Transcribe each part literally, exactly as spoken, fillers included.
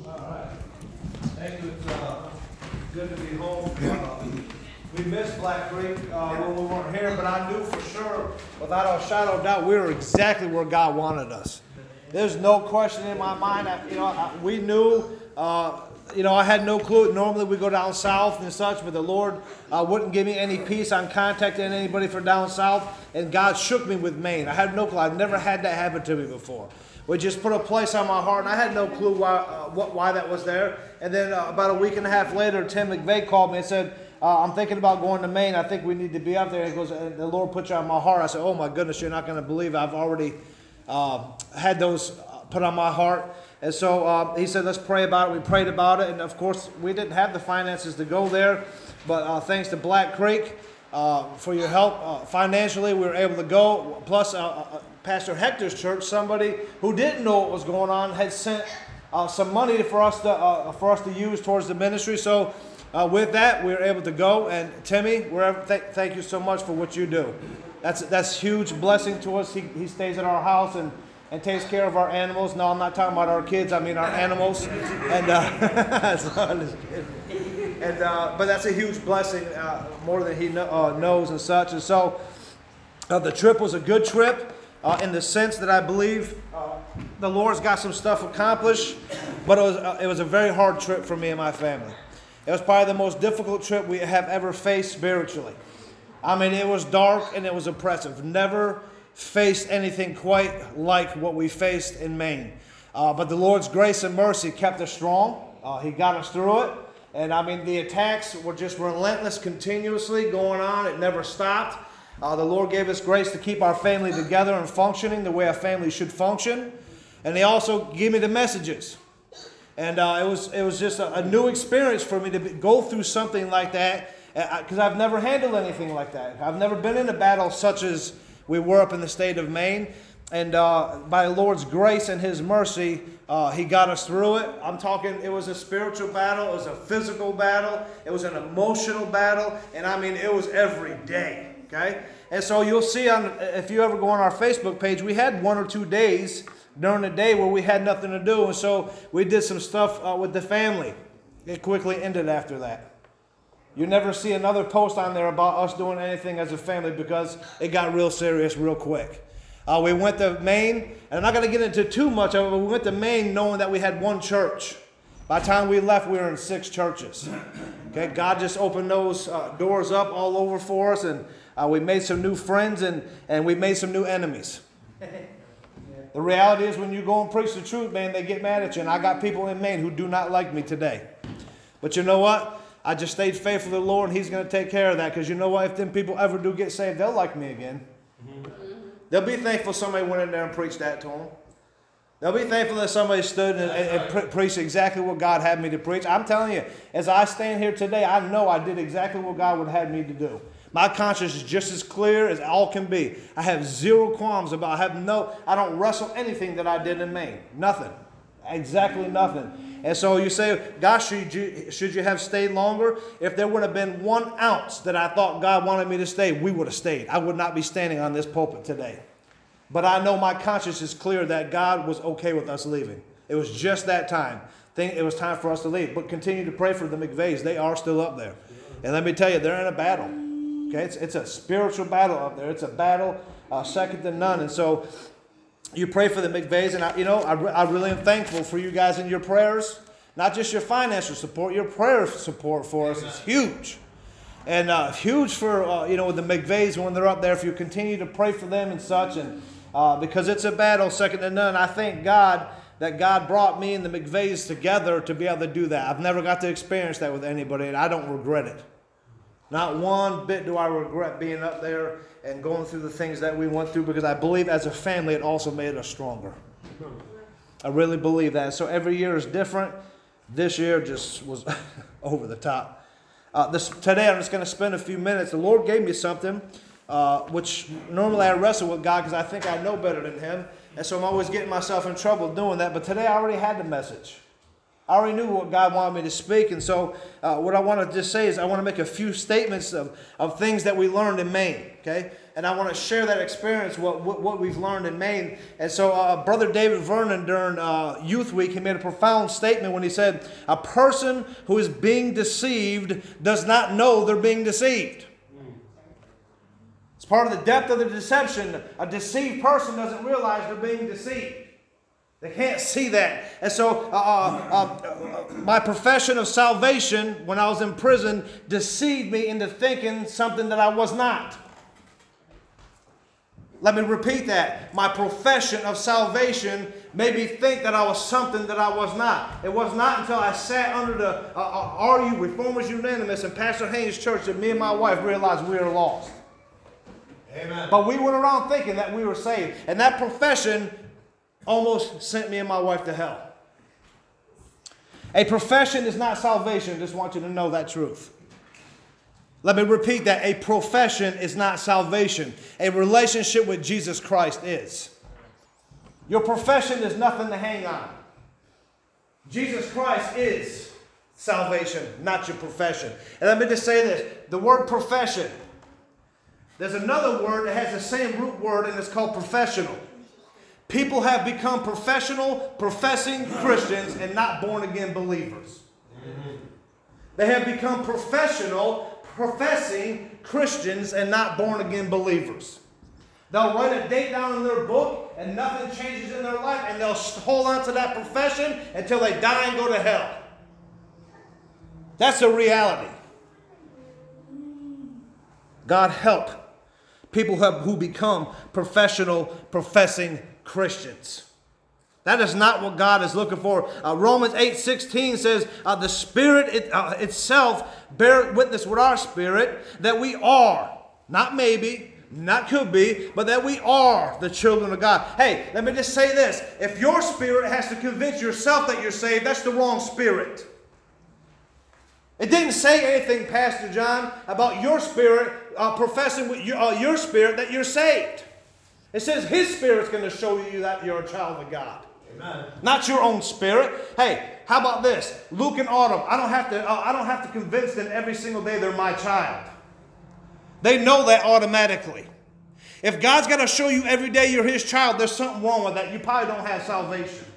All right. Thank you. It's uh, good to be home. Uh, we missed Black Creek uh, when we weren't here, but I knew for sure, without a shadow of doubt, we were exactly where God wanted us. There's no question in my mind. I, you know, I, we knew. Uh, you know, I had no clue. Normally we go down south and such, but the Lord uh, wouldn't give me any peace on contacting anybody for down south, and God shook me with Maine. I had no clue. I've never had that happen to me before. We just put a place on my heart, and I had no clue why uh, what, why that was there. And then uh, about a week and a half later, Tim McVeigh called me and said, uh, I'm thinking about going to Maine. I think we need to be up there. And he goes, and the Lord put you on my heart. I said, oh my goodness, you're not going to believe I've already uh, had those put on my heart. And so uh, he said, let's pray about it. We prayed about it. And of course, we didn't have the finances to go there. But uh, thanks to Black Creek uh, for your help uh, financially, we were able to go. Plus, uh, uh, Pastor Hector's church, somebody who didn't know what was going on, had sent uh, some money for us to uh, for us to use towards the ministry. So uh, with that, we were able to go. And Timmy, wherever, th- thank you so much for what you do. That's that's huge blessing to us. He, he stays at our house and, and takes care of our animals. No, I'm not talking about our kids. I mean our animals. And uh, and uh, but that's a huge blessing, uh, more than he know, uh, knows and such. And so uh, the trip was a good trip. Uh, in the sense that I believe uh, the Lord's got some stuff accomplished, but it was uh, it was a very hard trip for me and my family. It was probably the most difficult trip we have ever faced spiritually. I mean, it was dark and it was oppressive. Never faced anything quite like what we faced in Maine. Uh, but the Lord's grace and mercy kept us strong. Uh, he got us through it. And I mean, the attacks were just relentless, continuously going on. It never stopped. Uh, the Lord gave us grace to keep our family together and functioning the way a family should function. And He also gave me the messages. And uh, it was it was just a, a new experience for me to be, go through something like that, because I've never handled anything like that. I've never been in a battle such as we were up in the state of Maine. And uh, by the Lord's grace and His mercy, uh, He got us through it. I'm talking, it was a spiritual battle. It was a physical battle. It was an emotional battle. And I mean, it was every day. Okay, and so you'll see on if you ever go on our Facebook page, we had one or two days during the day where we had nothing to do, and so we did some stuff uh, with the family. It quickly ended after that. You never see another post on there about us doing anything as a family because it got real serious real quick. Uh, we went to Maine, and I'm not going to get into too much of it, but we went to Maine knowing that we had one church. By the time we left, we were in six churches. Okay, God just opened those uh, doors up all over for us, and Uh, we made some new friends, and, and we made some new enemies. The reality is when you go and preach the truth, man, they get mad at you. And I got people in Maine who do not like me today. But you know what? I just stayed faithful to the Lord, and He's going to take care of that. Because you know what? If them people ever do get saved, they'll like me again. Mm-hmm. They'll be thankful somebody went in there and preached that to them. They'll be thankful that somebody stood and, and, and pre- preached exactly what God had me to preach. I'm telling you, as I stand here today, I know I did exactly what God would have me to do. My conscience is just as clear as all can be. I have zero qualms about it. I have no, I don't wrestle anything that I did in Maine. Nothing. Exactly nothing. And so you say, gosh, should you, should you have stayed longer? If there would have been one ounce that I thought God wanted me to stay, we would have stayed. I would not be standing on this pulpit today. But I know my conscience is clear that God was okay with us leaving. It was just that time. It was time for us to leave. But continue to pray for the McVeighs. They are still up there. And let me tell you, they're in a battle. Okay, it's, it's a spiritual battle up there. It's a battle uh, second to none. And so you pray for the McVeighs. And, I, you know, I, re- I really am thankful for you guys and your prayers. Not just your financial support. Your prayer support for us is huge. And uh, huge for, uh, you know, the McVeighs when they're up there. If you continue to pray for them and such. And uh, because it's a battle second to none. I thank God that God brought me and the McVeighs together to be able to do that. I've never got to experience that with anybody. And I don't regret it. Not one bit do I regret being up there and going through the things that we went through, because I believe as a family it also made us stronger. I really believe that. So every year is different. This year just was over the top. Uh, this, today I'm just going to spend a few minutes. The Lord gave me something, uh, which normally I wrestle with God because I think I know better than Him. And so I'm always getting myself in trouble doing that. But today I already had the message. I already knew what God wanted me to speak, and so uh, what I want to just say is I want to make a few statements of, of things that we learned in Maine, okay? And I want to share that experience, what, what, what we've learned in Maine. And so uh, Brother David Vernon during uh, Youth Week, he made a profound statement when he said, a person who is being deceived does not know they're being deceived. It's part of the depth of the deception. A deceived person doesn't realize they're being deceived. They can't see that. And so uh, uh, uh, my profession of salvation when I was in prison deceived me into thinking something that I was not. Let me repeat that. My profession of salvation made me think that I was something that I was not. It was not until I sat under the uh, uh, R U, Reformers Unanimous, in Pastor Haynes' church that me and my wife realized we were lost. Amen. But we went around thinking that we were saved. And that profession almost sent me and my wife to hell. A profession is not salvation. I just want you to know that truth. Let me repeat that. A profession is not salvation. A relationship with Jesus Christ is. Your profession is nothing to hang on. Jesus Christ is salvation, not your profession. And let me just say this. The word profession, there's another word that has the same root word, and it's called professional. People have become professional, professing Christians and not born-again believers. Mm-hmm. They have become professional, professing Christians and not born-again believers. They'll write a date down in their book and nothing changes in their life, and they'll hold on to that profession until they die and go to hell. That's a reality. God help people who become professional, professing Christians. That is not what God is looking for. Uh, Romans eight sixteen says, uh, the Spirit it, uh, itself bear witness with our spirit that we are, not maybe, not could be, but that we are the children of God. Hey, let me just say this. If your spirit has to convince yourself that you're saved, that's the wrong spirit. It didn't say anything, Pastor John, about your spirit uh, professing with your, uh, your spirit that you're saved. It says His Spirit's going to show you that you're a child of God. Amen. Not your own spirit. Hey, how about this? Luke and Autumn, I don't have to, uh, I don't have to convince them every single day they're my child. They know that automatically. If God's got to show you every day you're His child, there's something wrong with that. You probably don't have salvation.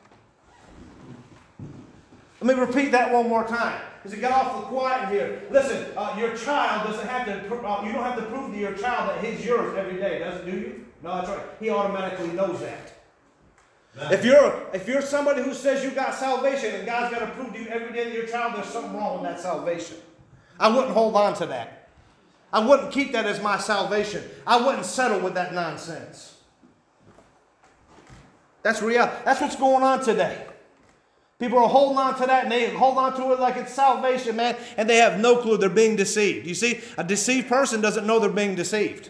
Let me repeat that one more time, because it got awfully quiet in here. Listen, uh, your child doesn't have to, uh, you don't have to prove to your child that he's yours every day, does it, do you? No, that's right. He automatically knows that. Man. If you're if you're somebody who says you got salvation and God's got to prove to you every day that your child, there's something wrong with that salvation. I wouldn't hold on to that. I wouldn't keep that as my salvation. I wouldn't settle with that nonsense. That's reality. That's what's going on today. People are holding on to that and they hold on to it like it's salvation, man, and they have no clue they're being deceived. You see, a deceived person doesn't know they're being deceived.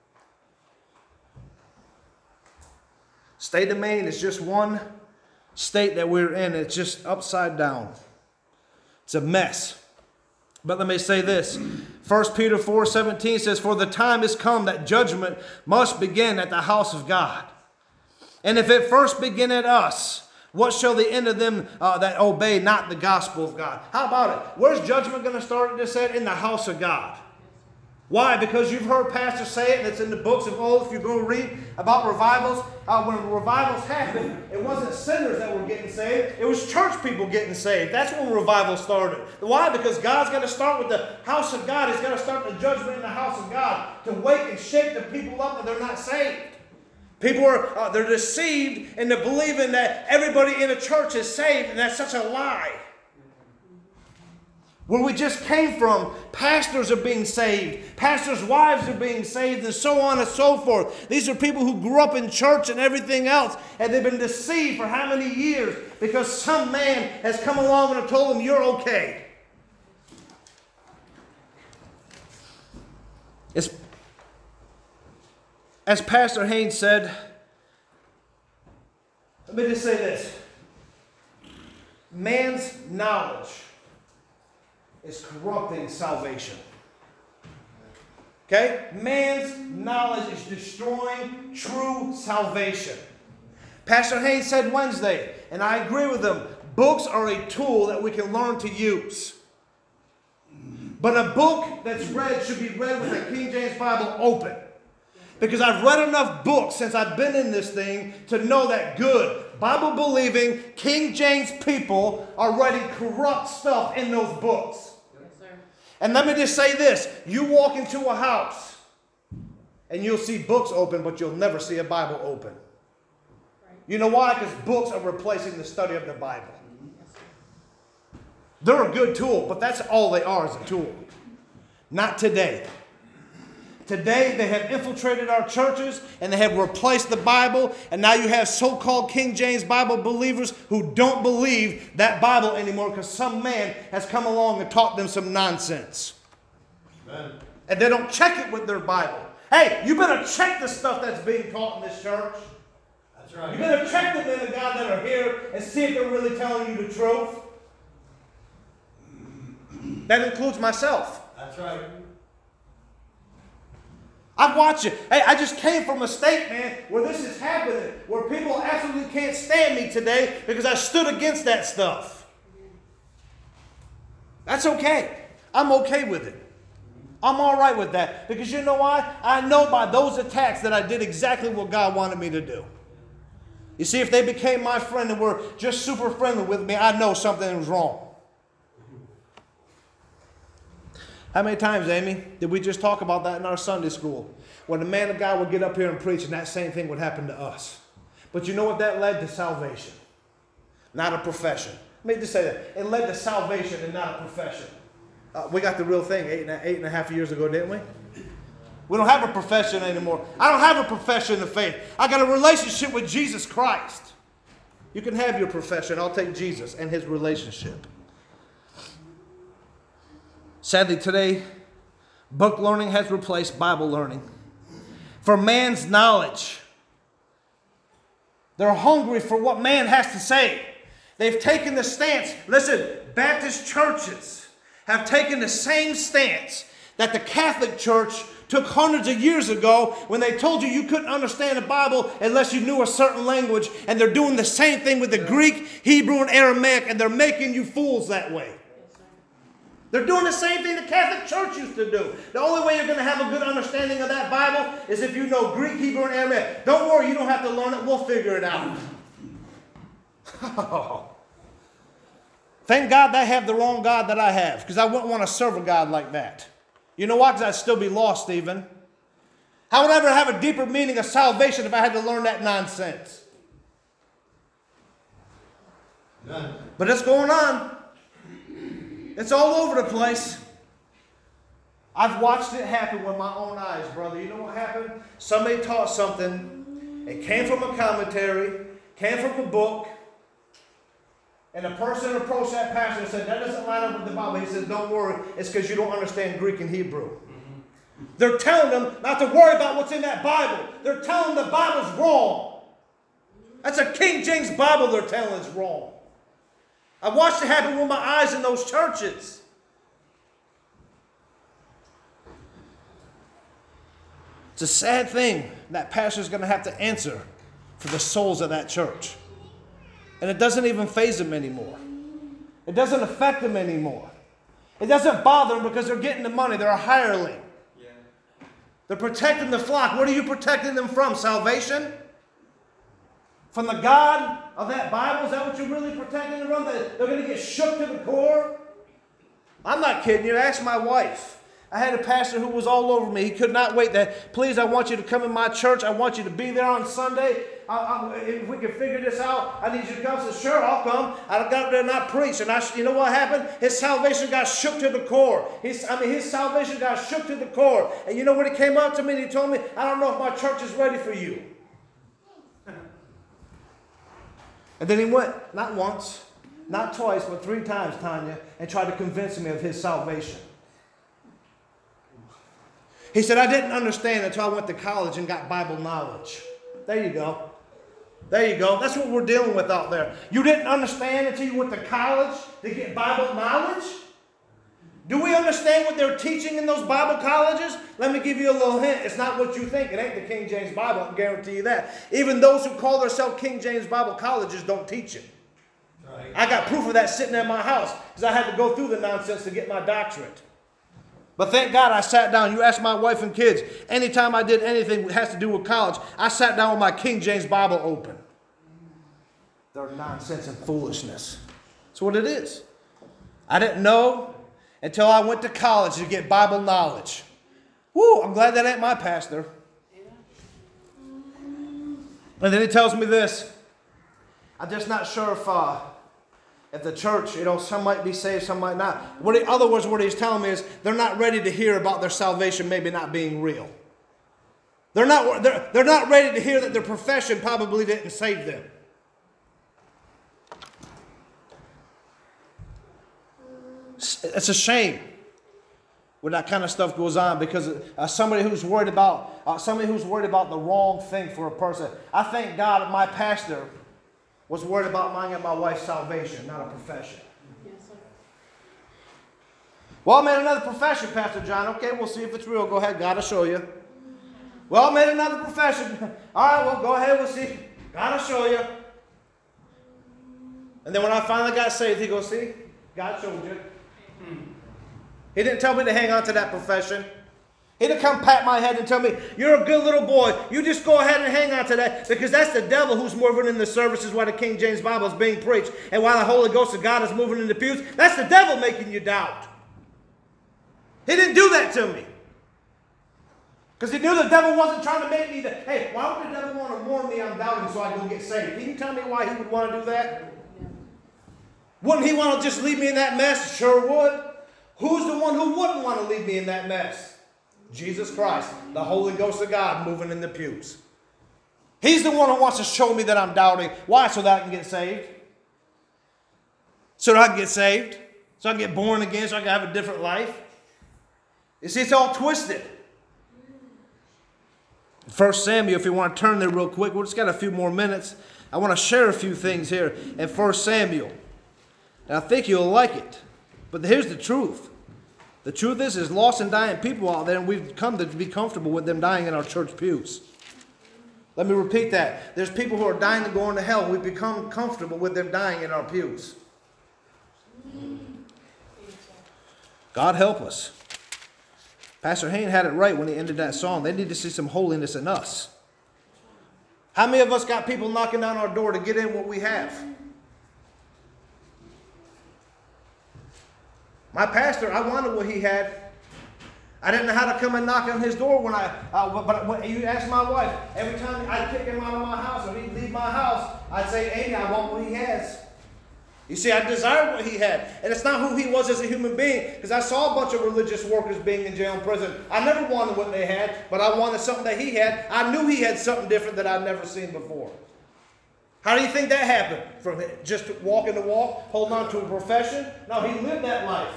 State of Maine is just one state that we're in. It's just upside down. It's a mess. But let me say this. First Peter four seventeen says, for the time has come that judgment must begin at the house of God. And if it first begin at us, what shall the end of them uh, that obey not the gospel of God? How about it? Where's judgment going to start? It just said in the house of God. Why? Because you've heard pastors say it, and it's in the books of old. If you go read about revivals, uh, when revivals happened, it wasn't sinners that were getting saved. It was church people getting saved. That's when revival started. Why? Because God's got to start with the house of God. He's got to start the judgment in the house of God to wake and shake the people up that they're not saved. People are uh, they're deceived into believing that everybody in a church is saved, and that's such a lie. Where we just came from, pastors are being saved, pastors' wives are being saved, and so on and so forth. These are people who grew up in church and everything else, and they've been deceived for how many years? Because some man has come along and told them, you're okay. It's, as Pastor Haynes said, let me just say this. Man's knowledge is corrupting salvation. Okay? Man's knowledge is destroying true salvation. Pastor Haynes said Wednesday, and I agree with him, Books are a tool that we can learn to use. But a book that's read should be read with the King James Bible open. Because I've read enough books since I've been in this thing to know that good, Bible-believing, King James people are writing corrupt stuff in those books. Yes, sir. And let me just say this. You walk into a house and you'll see books open, but you'll never see a Bible open. Right. You know why? Because books are replacing the study of the Bible. Yes, sir. They're a good tool, but that's all they are, is a tool. Not today. Today, they have infiltrated our churches and they have replaced the Bible. And now you have so-called King James Bible believers who don't believe that Bible anymore because some man has come along and taught them some nonsense. Amen. And they don't check it with their Bible. Hey, you better check the stuff that's being taught in this church. That's right. You better check the men of God that are here and see if they're really telling you the truth. That includes myself. That's right. I've watched it. Hey, I just came from a state, man, where this is happening, where people absolutely can't stand me today because I stood against that stuff. That's okay. I'm okay with it. I'm all right with that because you know why? I know by those attacks that I did exactly what God wanted me to do. You see, if they became my friend and were just super friendly with me, I know something was wrong. How many times, Amy, did we just talk about that in our Sunday school? When the man of God would get up here and preach and that same thing would happen to us. But you know what that led to? Salvation. Not a profession. Let me just say that. It led to salvation and not a profession. Uh, we got the real thing eight and, a, eight and a half years ago, didn't we? We don't have a profession anymore. I don't have a profession of faith. I got a relationship with Jesus Christ. You can have your profession. I'll take Jesus and his relationship. Sadly, today, book learning has replaced Bible learning. For man's knowledge. They're hungry for what man has to say. They've taken the stance. Listen, Baptist churches have taken the same stance that the Catholic Church took hundreds of years ago when they told you you couldn't understand the Bible unless you knew a certain language. And they're doing the same thing with the Greek, Hebrew, and Aramaic, and they're making you fools that way. They're doing the same thing the Catholic Church used to do. The only way you're going to have a good understanding of that Bible is if you know Greek, Hebrew, and Aramaic. Don't worry, you don't have to learn it. We'll figure it out. Oh. Thank God I have the wrong God that I have, because I wouldn't want to serve a God like that. You know why? Because I'd still be lost, Stephen. How would I ever have a deeper meaning of salvation if I had to learn that nonsense? None. But it's going on. It's all over the place. I've watched it happen with my own eyes, brother. You know what happened? Somebody taught something. It came from a commentary, came from a book, and a person approached that pastor and said, that doesn't line up with the Bible. He said, don't worry, it's because you don't understand Greek and Hebrew. Mm-hmm. They're telling them not to worry about what's in that Bible. They're telling them the Bible's wrong. That's a King James Bible they're telling is wrong. I watched it happen with my eyes in those churches. It's a sad thing that pastor's going to have to answer for the souls of that church. And it doesn't even faze them anymore. It doesn't affect them anymore. It doesn't bother them because they're getting the money. They're a hireling. Yeah. They're protecting the flock. What are you protecting them from? Salvation? From the God of that Bible? Is that what you're really protecting them from? That they're going to get shook to the core? I'm not kidding you. Ask my wife. I had a pastor who was all over me. He could not wait. That, please, I want you to come in my church. I want you to be there on Sunday. I, I, if we can figure this out, I need you to come. I said, sure, I'll come. I got there and I preached. And I, you know what happened? His salvation got shook to the core. His, I mean, his salvation got shook to the core. And you know what? He came up to me and he told me, I don't know if my church is ready for you. And then he went, not once, not twice, but three times, Tanya, and tried to convince me of his salvation. He said, I didn't understand until I went to college and got Bible knowledge. There you go. There you go. That's what we're dealing with out there. You didn't understand until you went to college to get Bible knowledge? Do we understand what they're teaching in those Bible colleges? Let me give you a little hint. It's not what you think. It ain't the King James Bible. I can guarantee you that. Even those who call themselves King James Bible colleges don't teach it. Right. I got proof of that sitting in my house because I had to go through the nonsense to get my doctorate. But thank God I sat down. You ask my wife and kids, anytime I did anything that has to do with college, I sat down with my King James Bible open. They're nonsense and foolishness. That's what it is. I didn't know until I went to college to get Bible knowledge. Woo, I'm glad that ain't my pastor. And then he tells me this. I'm just not sure if... Uh, At the church, you know, some might be saved, some might not. What in other words, what he's telling me is they're not ready to hear about their salvation maybe not being real. They're not, they're, they're not ready to hear that their profession probably didn't save them. It's a shame when that kind of stuff goes on because uh, somebody who's worried about uh, somebody who's worried about the wrong thing for a person. I thank God that my pastor was worried about mine and my wife's salvation, not a profession. Yes, sir. Well, I made another profession, Pastor John. Okay, we'll see if it's real. Go ahead, God will show you. Well, I made another profession. All right, well, go ahead, we'll see. God will show you. And then when I finally got saved, he goes, see, God showed you. He didn't tell me to hang on to that profession. He didn't come pat my head and tell me, you're a good little boy. You just go ahead and hang on to that because that's the devil who's moving in the services while the King James Bible is being preached. And while the Holy Ghost of God is moving in the pews, that's the devil making you doubt. He didn't do that to me. Because he knew the devil wasn't trying to make me, the, hey, why would the devil want to warn me I'm doubting so I go get saved? Can you tell me why he would want to do that? Wouldn't he want to just leave me in that mess? Sure would. Who's the one who wouldn't want to leave me in that mess? Jesus Christ, the Holy Ghost of God moving in the pews. He's the one who wants to show me that I'm doubting. Why? So that I can get saved. So that I can get saved. So I can get born again. So I can have a different life. You see, it's all twisted. First Samuel, if you want to turn there real quick. We've just got a few more minutes. I want to share a few things here in First Samuel. And I think you'll like it. But here's the truth. The truth is, there's lost and dying people out there, and we've come to be comfortable with them dying in our church pews. Let me repeat that. There's people who are dying to go into hell. We've become comfortable with them dying in our pews. God help us. Pastor Hayne had it right when he ended that song. They need to see some holiness in us. How many of us got people knocking down our door to get in what we have? My pastor, I wanted what he had. I didn't know how to come and knock on his door when I, uh, but when you ask my wife, every time I'd kick him out of my house or he'd leave my house, I'd say, Amy, I want what he has. You see, I desired what he had. And it's not who he was as a human being, because I saw a bunch of religious workers being in jail and prison. I never wanted what they had, but I wanted something that he had. I knew he had something different that I'd never seen before. How do you think that happened? From just walking the walk, holding on to a profession? No, he lived that life.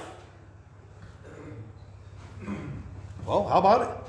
Well, how about it?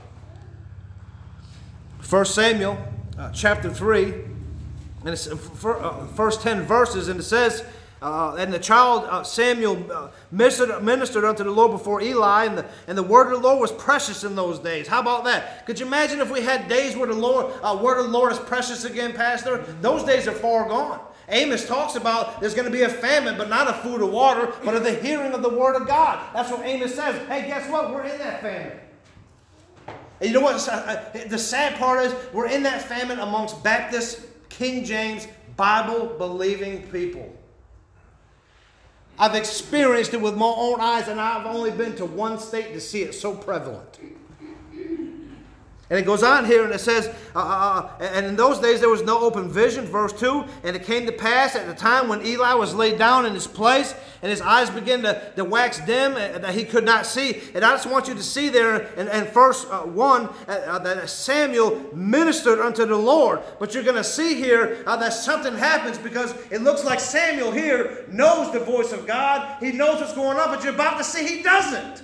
First Samuel, uh, chapter three, and it's uh, first ten verses, and it says, uh, and the child uh, Samuel uh, ministered, ministered unto the Lord before Eli, and the, and the word of the Lord was precious in those days. How about that? Could you imagine if we had days where the Lord, uh, word of the Lord is precious again, Pastor? Those days are far gone. Amos talks about there's going to be a famine, but not of food or water, but of the hearing of the word of God. That's what Amos says. Hey, guess what? We're in that famine. And you know what? The sad part is we're in that famine amongst Baptist, King James, Bible-believing people. I've experienced it with my own eyes, and I've only been to one state to see it so prevalent. And it goes on here and it says, uh, uh, and in those days there was no open vision, verse two, and it came to pass at the time when Eli was laid down in his place, and his eyes began to, to wax dim, and that he could not see. And I just want you to see there in, in verse uh, one uh, that Samuel ministered unto the Lord. But you're going to see here uh, that something happens, because it looks like Samuel here knows the voice of God. He knows what's going on, but you're about to see he doesn't.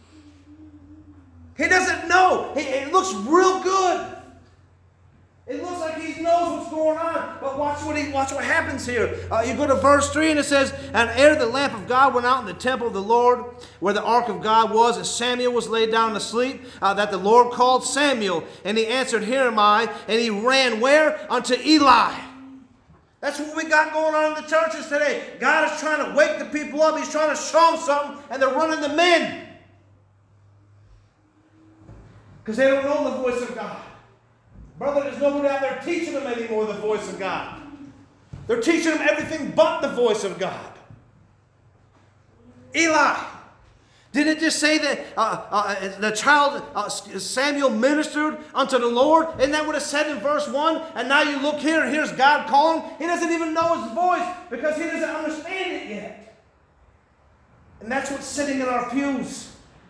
He doesn't know. He, it looks real good. It looks like he knows what's going on. But watch what he watch what happens here. Uh, you go to verse three and it says, and ere the lamp of God went out in the temple of the Lord, where the ark of God was, and Samuel was laid down to sleep, uh, that the Lord called Samuel, and he answered, Here am I. And he ran where? Unto Eli. That's what we got going on in the churches today. God is trying to wake the people up. He's trying to show them something, and they're running them in. Because they don't know the voice of God. Brother, there's nobody out there teaching them anymore the voice of God. They're teaching them everything but the voice of God. Eli. Didn't it just say that uh, uh, the child uh, Samuel ministered unto the Lord? Isn't that what it said in verse one? And now you look here and here's God calling. He doesn't even know his voice because he doesn't understand it yet. And that's what's sitting in our pews.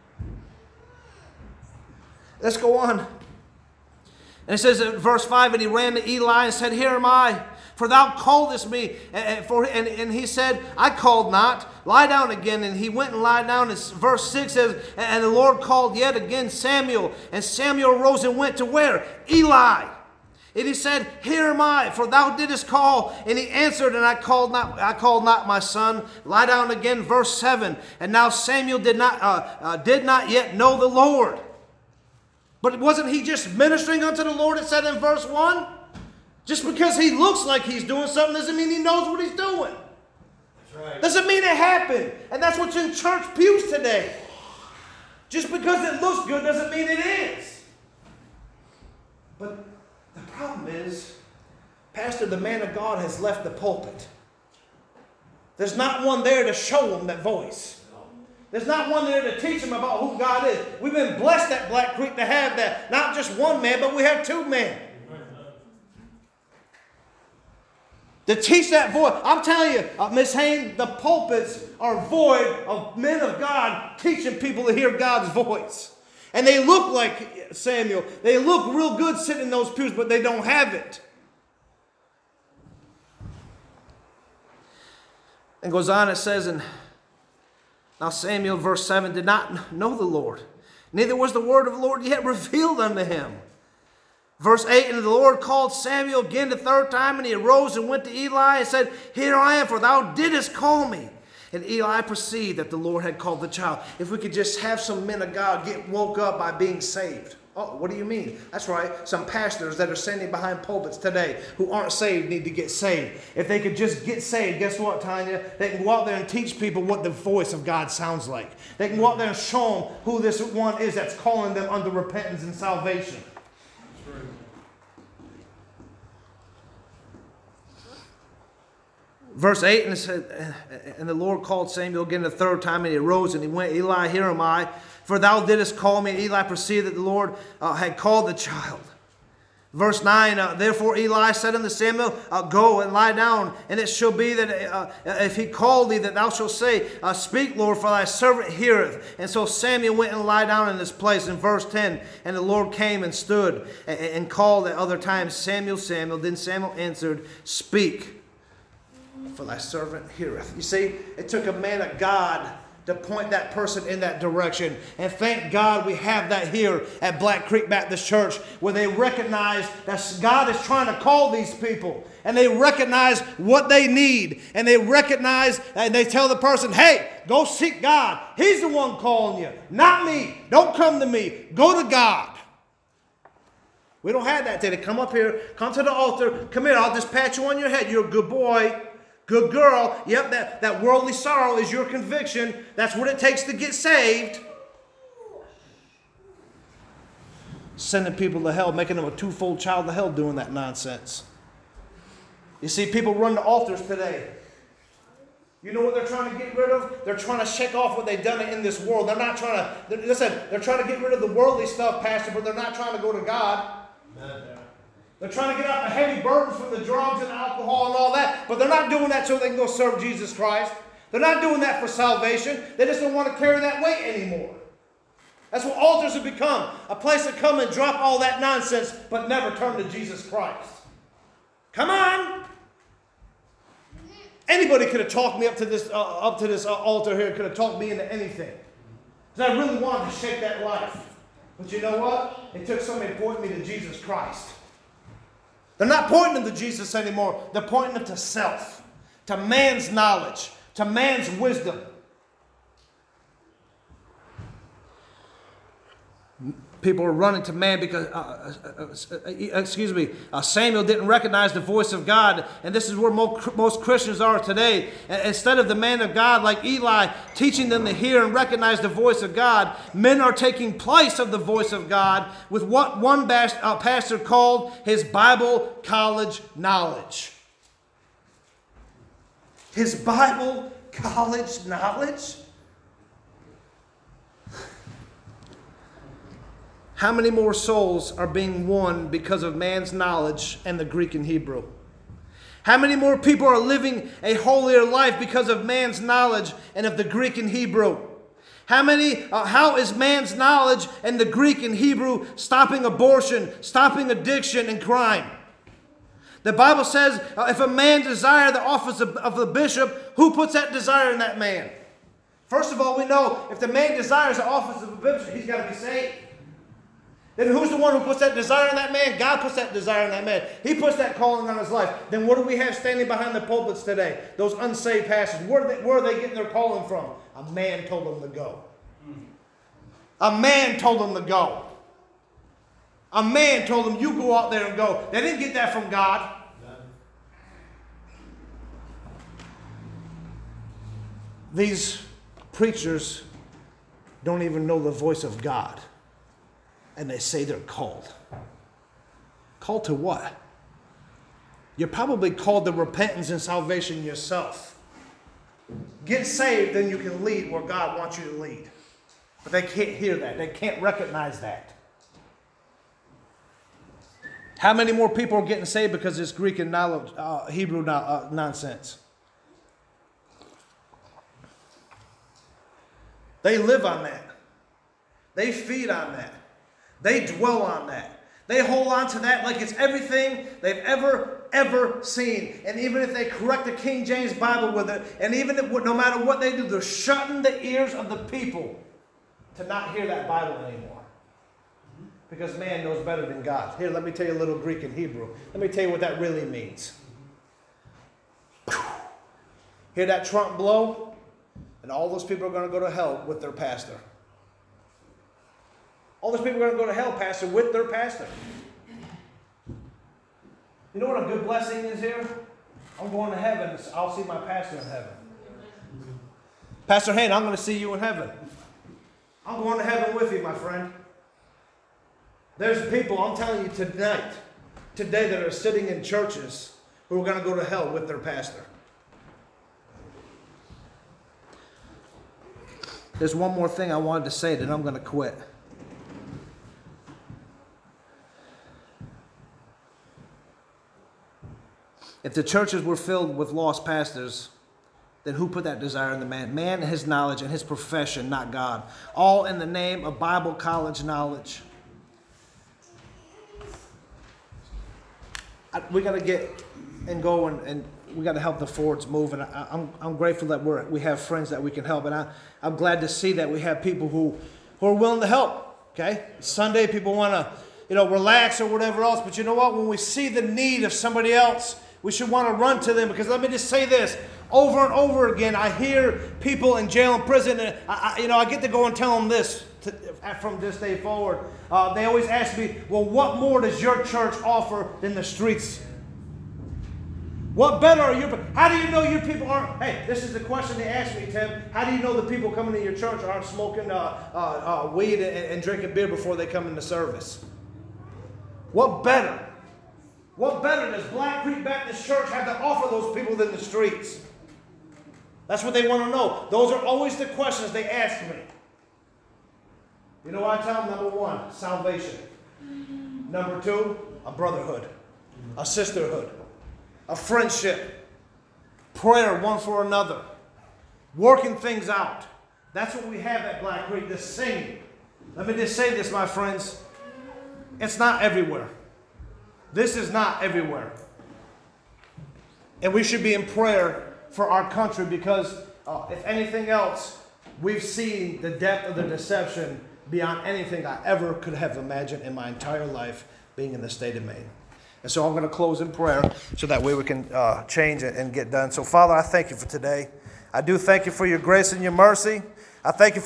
Let's go on. And it says in verse five, and he ran to Eli and said, Here am I, for thou calledest me. And, for, and, and he said, I called not. Lie down again. And he went and lied down. And verse six says, and the Lord called yet again Samuel. And Samuel arose and went to where? Eli. And he said, Here am I, for thou didst call. And he answered, and I called not, I called not, my son. Lie down again. Verse seven. And now Samuel did not, uh, uh, did not yet know the Lord. But wasn't he just ministering unto the Lord, it said in verse one? Just because he looks like he's doing something doesn't mean he knows what he's doing. That's right. Doesn't mean it happened. And that's what's in church pews today. Just because it looks good doesn't mean it is. But the problem is, Pastor, the man of God has left the pulpit. There's not one there to show him that voice. There's not one there to teach him about who God is. We've been blessed at Black Creek to have that. Not just one man, but we have two men. To teach that voice. I'm telling you, uh, Miss Haynes, the pulpits are void of men of God teaching people to hear God's voice. And they look like Samuel. They look real good sitting in those pews, but they don't have it. And goes on, it says in Now Samuel, verse seven, did not know the Lord. Neither was the word of the Lord yet revealed unto him. Verse eight, and the Lord called Samuel again the third time, and he arose and went to Eli and said, Here I am, for thou didst call me. And Eli perceived that the Lord had called the child. If we could just have some men of God get woke up by being saved. Oh, what do you mean? That's right. Some pastors that are standing behind pulpits today who aren't saved need to get saved. If they could just get saved, guess what, Tanya? They can go out there and teach people what the voice of God sounds like. They can go out there and show them who this one is that's calling them unto repentance and salvation. Verse eight, and it said, and the Lord called Samuel again the third time, and he arose and he went, Eli, here am I, for thou didst call me. And Eli perceived that the Lord uh, had called the child. Verse nine, uh, therefore Eli said unto Samuel, uh, Go and lie down, and it shall be that uh, if he call thee, that thou shalt say, uh, Speak, Lord, for thy servant heareth. And so Samuel went and lied down in this place. In verse ten, and the Lord came and stood and, and called at other times, Samuel, Samuel. Then Samuel answered, Speak, for thy servant heareth. You see, it took a man of God to point that person in that direction. And thank God we have that here at Black Creek Baptist Church, where they recognize that God is trying to call these people. And they recognize what they need. And they recognize, and they tell the person, hey, go seek God. He's the one calling you, not me. Don't come to me. Go to God. We don't have that today. Come up here. Come to the altar. Come here. I'll just pat you on your head. You're a good boy. Good girl. Yep, that, that worldly sorrow is your conviction. That's what it takes to get saved. Sending people to hell, making them a twofold child of hell doing that nonsense. You see, people run to altars today. You know what they're trying to get rid of? They're trying to shake off what they've done in this world. They're not trying to, they're, listen, they're trying to get rid of the worldly stuff, Pastor, but they're not trying to go to God. Amen. They're trying to get out the heavy burdens from the drugs and alcohol and all that. But they're not doing that so they can go serve Jesus Christ. They're not doing that for salvation. They just don't want to carry that weight anymore. That's what altars have become. A place to come and drop all that nonsense, but never turn to Jesus Christ. Come on. Anybody could have talked me up to this, uh, up to this uh, altar here, could have talked me into anything. Because I really wanted to shake that life. But you know what? It took somebody pointing me to Jesus Christ. They're not pointing them to Jesus anymore. They're pointing them to self, to man's knowledge, to man's wisdom. people are running to man because, uh, uh, uh, uh, excuse me, uh, Samuel didn't recognize the voice of God. And this is where most, most Christians are today. And instead of the man of God like Eli teaching them to hear and recognize the voice of God, men are taking place of the voice of God with what one bas- uh, pastor called his Bible college knowledge. His Bible college knowledge? How many more souls are being won because of man's knowledge and the Greek and Hebrew? How many more people are living a holier life because of man's knowledge and of the Greek and Hebrew? How many, uh, how is man's knowledge and the Greek and Hebrew stopping abortion, stopping addiction and crime? The Bible says uh, if a man desire the office of, of the bishop, who puts that desire in that man? First of all, we know if the man desires the office of a bishop, he's got to be saved. Then who's the one who puts that desire in that man? God puts that desire in that man. He puts that calling on his life. Then what do we have standing behind the pulpits today? Those unsaved pastors. Where are they, where are they getting their calling from? A man told them to go. A man told them to go. A man told them, you go out there and go. They didn't get that from God. These preachers don't even know the voice of God. And they say they're called. Called to what? You're probably called to repentance and salvation yourself. Get saved, then you can lead where God wants you to lead. But they can't hear that. They can't recognize that. How many more people are getting saved because it's Greek and knowledge, uh, Hebrew no, uh, nonsense? They live on that. They feed on that. They dwell on that. They hold on to that like it's everything they've ever, ever seen. And even if they correct the King James Bible with it, and even if, no matter what they do, they're shutting the ears of the people to not hear that Bible anymore. Because man knows better than God. Here, let me tell you a little Greek and Hebrew. Let me tell you what that really means. Hear that trump blow? And all those people are going to go to hell with their pastor. All those people are going to go to hell, pastor, with their pastor. You know what a good blessing is here? I'm going to heaven. I'll see my pastor in heaven. Pastor Hayne, I'm going to see you in heaven. I'm going to heaven with you, my friend. There's people, I'm telling you tonight, today that are sitting in churches who are going to go to hell with their pastor. There's one more thing I wanted to say, then I'm going to quit. If the churches were filled with lost pastors, then who put that desire in the man? Man and his knowledge and his profession, not God. All in the name of Bible college knowledge. I, we got to get and go and, and we got to help the Fords move. And I, I'm, I'm grateful that we're, we have friends that we can help. And I, I'm glad to see that we have people who, who are willing to help. Okay? Sunday, people want to, you know, relax or whatever else. But you know what? When we see the need of somebody else, we should want to run to them, because let me just say this. Over and over again, I hear people in jail and prison, and I, I, you know, I get to go and tell them this to, from this day forward. Uh, they always ask me, well, what more does your church offer than the streets? What better are your, how do you know your people aren't, hey, this is the question they ask me, Tim. How do you know the people coming to your church aren't smoking uh, uh, uh, weed and, and drinking beer before they come into service? What better? What better does Black Creek Baptist Church have to offer those people than the streets? That's what they want to know. Those are always the questions they ask me. You know what I tell them? Number one, salvation. Number two, a brotherhood, a sisterhood, a friendship, prayer one for another, working things out. That's what we have at Black Creek, the singing. Let me just say this, my friends. It's not everywhere. This is not everywhere. And we should be in prayer for our country, because uh, if anything else, we've seen the depth of the deception beyond anything I ever could have imagined in my entire life being in the state of Maine. And so I'm going to close in prayer so that way we can uh, change it and get done. So Father, I thank you for today. I do thank you for your grace and your mercy. I thank you for